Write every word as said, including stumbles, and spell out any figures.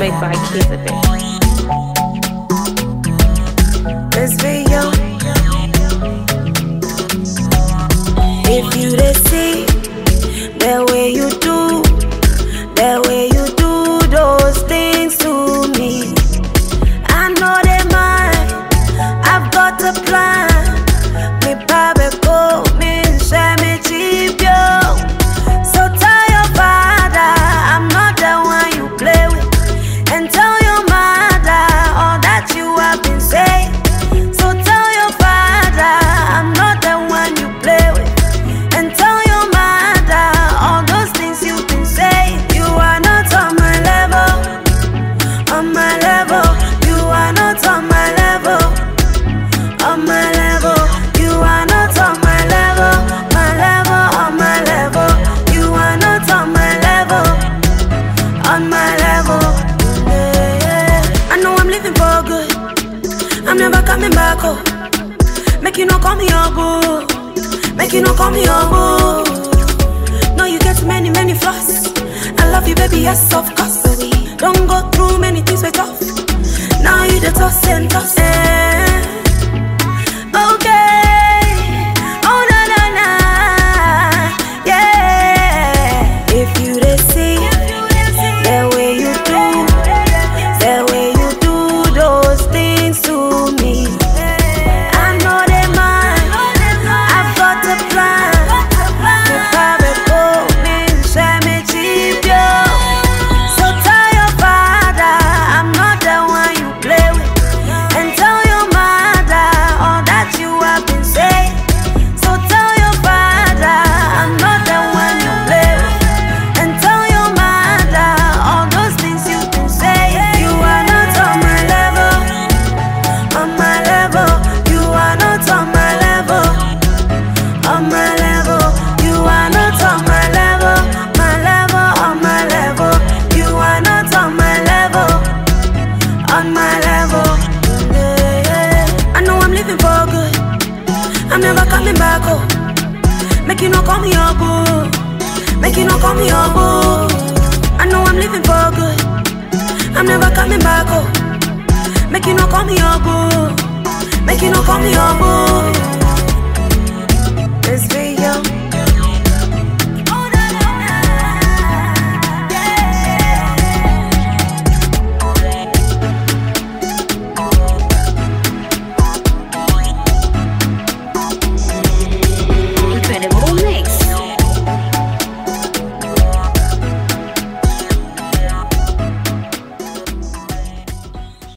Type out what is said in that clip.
Music by Kizabit. This video, if you dey see the way you do, the way you do those things to me, I know they mine. I've got a plan. Me babe go, me share me cheap yo. So tell your father I'm not the one you play with, and tell your mother all that you have been saying. So tell your father I'm not the one you play with, and tell your mother all those things you've been saying. You are not on my level, on my level. You are not on my level, on my level. You are not on my level, my level, on my level. You are not on my level, on my level. Yeah. I know I'm living for good, I'm never coming back home. Make you no call me your boo, make you no call me your boo. No, you get many, many flaws. I love you, baby, yes, of course. But we don't go through many things we tough. Now you the toss and toss. Yeah. Okay. Oh na na na. Yeah. If you dey see the way you do, the way you do those things to me, I know they mine. I've got a plan. Me babe go, me share me cheap yo. So tell your father I'm not the one you play with, and tell your mother all that you have been saying. So tell your father I'm not the one you play with, and tell your mother all those things you've been saying. You are not on my level, on my level. You are not on my level, on my level. You are not on my level, my level, on my level. You are not on my level, on my level. Yeah. I know I'm living for good, I'm never coming back home. Make you no call me your boo, make you no call me your boo. I know I'm living for good, I'm never coming back home. Make you no call me your boo, make you no call me your boo.